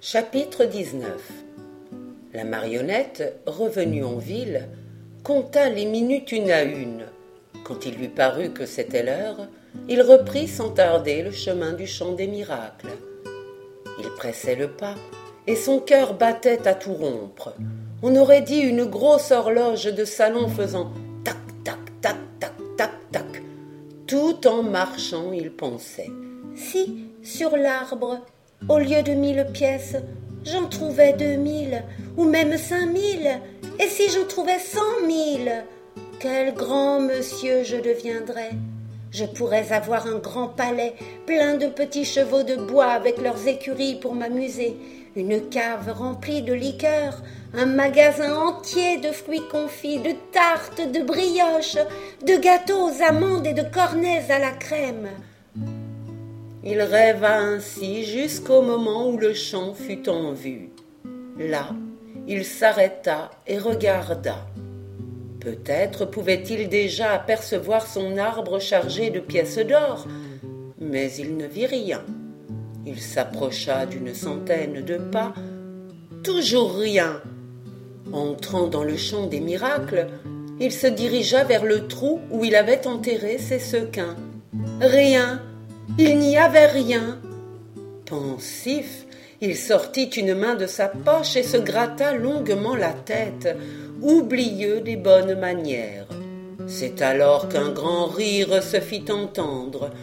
Chapitre 19. La marionnette, revenue en ville, compta les minutes une à une. Quand il lui parut que c'était l'heure, il reprit sans tarder le chemin du champ des miracles. Il pressait le pas, et son cœur battait à tout rompre. On aurait dit une grosse horloge de salon faisant tac, tac, tac, tac, tac, tac. Tout en marchant, il pensait. Si, sur l'arbre, au lieu de 1000 pièces, j'en trouvais 2000, ou même 5000, et si j'en trouvais 100 000, quel grand monsieur je deviendrais. Je pourrais avoir un grand palais, plein de petits chevaux de bois avec leurs écuries pour m'amuser, une cave remplie de liqueurs, un magasin entier de fruits confits, de tartes, de brioches, de gâteaux aux amandes et de cornets à la crème. Il rêva ainsi jusqu'au moment où le champ fut en vue. Là, il s'arrêta et regarda. Peut-être pouvait-il déjà apercevoir son arbre chargé de pièces d'or, mais il ne vit rien. Il s'approcha d'une centaine de pas, toujours rien. Entrant dans le champ des miracles, il se dirigea vers le trou où il avait enterré ses sequins. Rien, il n'y avait rien. Pensif, il sortit une main de sa poche et se gratta longuement la tête, oublieux des bonnes manières. C'est alors qu'un grand rire se fit entendre.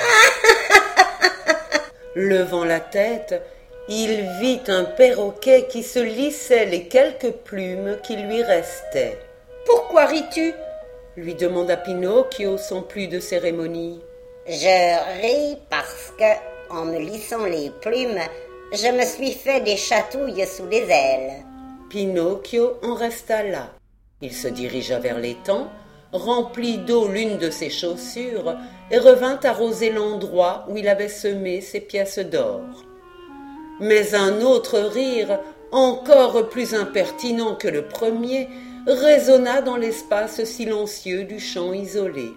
Levant la tête, il vit un perroquet qui se lissait les quelques plumes qui lui restaient. « Pourquoi ris-tu » lui demanda Pinocchio sans plus de cérémonie. « Je ris parce que, en me lissant les plumes, je me suis fait des chatouilles sous les ailes. » Pinocchio en resta là. Il se dirigea vers l'étang, remplit d'eau l'une de ses chaussures et revint arroser l'endroit où il avait semé ses pièces d'or. Mais un autre rire, encore plus impertinent que le premier, résonna dans l'espace silencieux du champ isolé.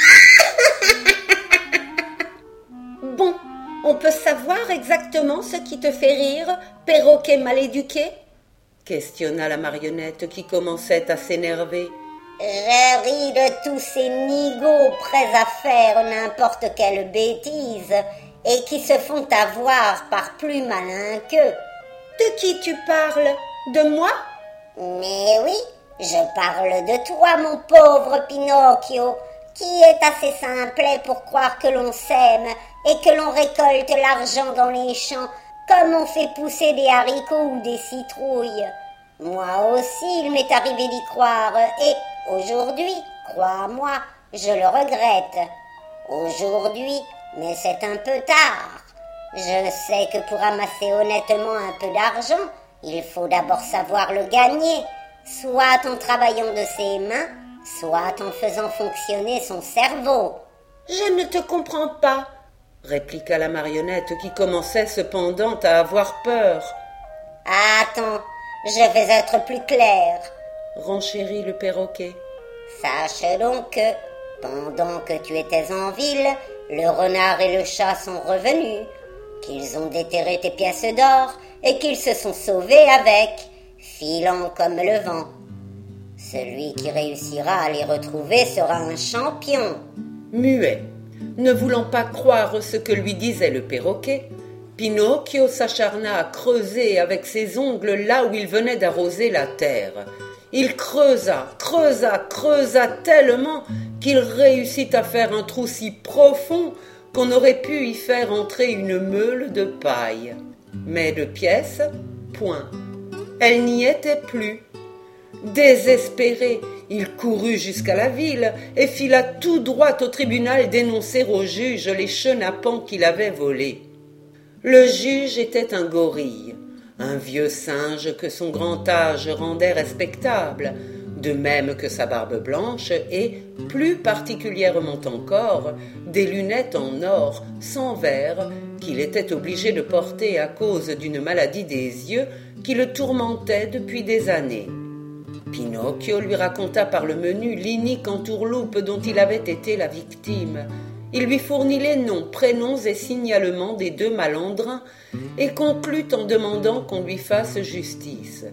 Bon, on peut savoir exactement ce qui te fait rire, perroquet mal éduqué ? Questionna la marionnette qui commençait à s'énerver. Je ris de tous ces nigauds prêts à faire n'importe quelle bêtise et qui se font avoir par plus malin qu'eux. De qui tu parles ? De moi ? Mais oui, je parle de toi, mon pauvre Pinocchio, qui est assez simplet pour croire que l'on sème et que l'on récolte l'argent dans les champs comme on fait pousser des haricots ou des citrouilles. Moi aussi, il m'est arrivé d'y croire et aujourd'hui, crois-moi, je le regrette. Aujourd'hui, mais c'est un peu tard. Je sais que pour amasser honnêtement un peu d'argent, il faut d'abord savoir le gagner, soit en travaillant de ses mains, soit en faisant fonctionner son cerveau. « Je ne te comprends pas » répliqua la marionnette qui commençait cependant à avoir peur. « Attends, je vais être plus claire. » renchérit le perroquet. « Sache donc que, pendant que tu étais en ville, le renard et le chat sont revenus, qu'ils ont déterré tes pièces d'or et qu'ils se sont sauvés avec, filant comme le vent. Celui qui réussira à les retrouver sera un champion. » Muet, ne voulant pas croire ce que lui disait le perroquet, Pinocchio s'acharna à creuser avec ses ongles là où il venait d'arroser la terre. Il creusa tellement qu'il réussit à faire un trou si profond qu'on aurait pu y faire entrer une meule de paille. Mais de pièces, point. Elle n'y était plus. Désespéré, il courut jusqu'à la ville et fila tout droit au tribunal dénoncer au juge les chenapans qu'il avait volés. Le juge était un gorille, un vieux singe que son grand âge rendait respectable, de même que sa barbe blanche et, plus particulièrement encore, des lunettes en or, sans verre, qu'il était obligé de porter à cause d'une maladie des yeux qui le tourmentait depuis des années. Pinocchio lui raconta par le menu l'inique entourloupe dont il avait été la victime. Il lui fournit les noms, prénoms et signalements des 2 malandrins et conclut en demandant qu'on lui fasse justice.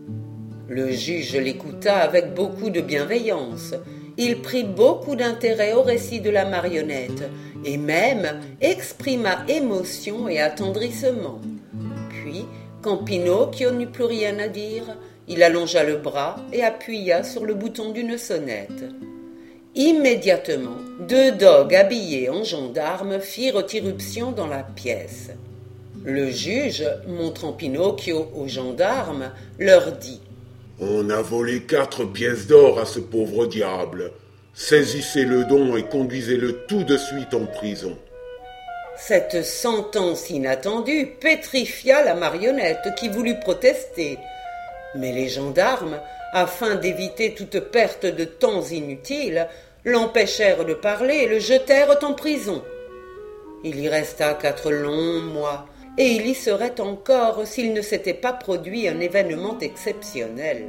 Le juge l'écouta avec beaucoup de bienveillance. Il prit beaucoup d'intérêt au récit de la marionnette et même exprima émotion et attendrissement. Puis, quand Pinocchio n'eut plus rien à dire, il allongea le bras et appuya sur le bouton d'une sonnette. Immédiatement, 2 dogues habillés en gendarmes firent irruption dans la pièce. Le juge, montrant Pinocchio aux gendarmes, leur dit « On a volé 4 pièces d'or à ce pauvre diable. Saisissez le don et conduisez-le tout de suite en prison. » Cette sentence inattendue pétrifia la marionnette qui voulut protester. Mais les gendarmes, afin d'éviter toute perte de temps inutile, l'empêchèrent de parler et le jetèrent en prison. Il y resta 4 longs mois, et il y serait encore s'il ne s'était pas produit un événement exceptionnel.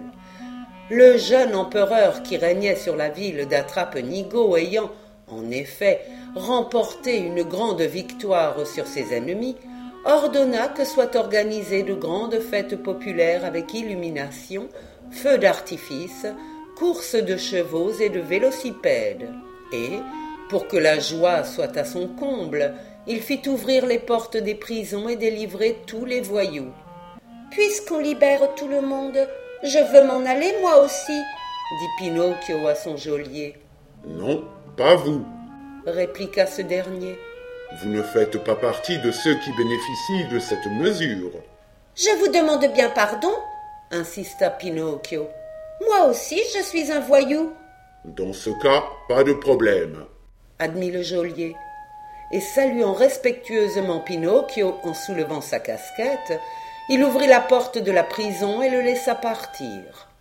Le jeune empereur qui régnait sur la ville d'Atrape-Nigaud ayant, en effet, remporté une grande victoire sur ses ennemis, ordonna que soient organisées de grandes fêtes populaires avec illumination, feux d'artifice, courses de chevaux et de vélocipèdes. Et, pour que la joie soit à son comble, il fit ouvrir les portes des prisons et délivrer tous les voyous. « Puisqu'on libère tout le monde, je veux m'en aller moi aussi, » dit Pinocchio à son geôlier. « Non, pas vous, » répliqua ce dernier. « Vous ne faites pas partie de ceux qui bénéficient de cette mesure. »« Je vous demande bien pardon, » insista Pinocchio. « Moi aussi, je suis un voyou. »« Dans ce cas, pas de problème, » admit le geôlier. Et saluant respectueusement Pinocchio en soulevant sa casquette, il ouvrit la porte de la prison et le laissa partir.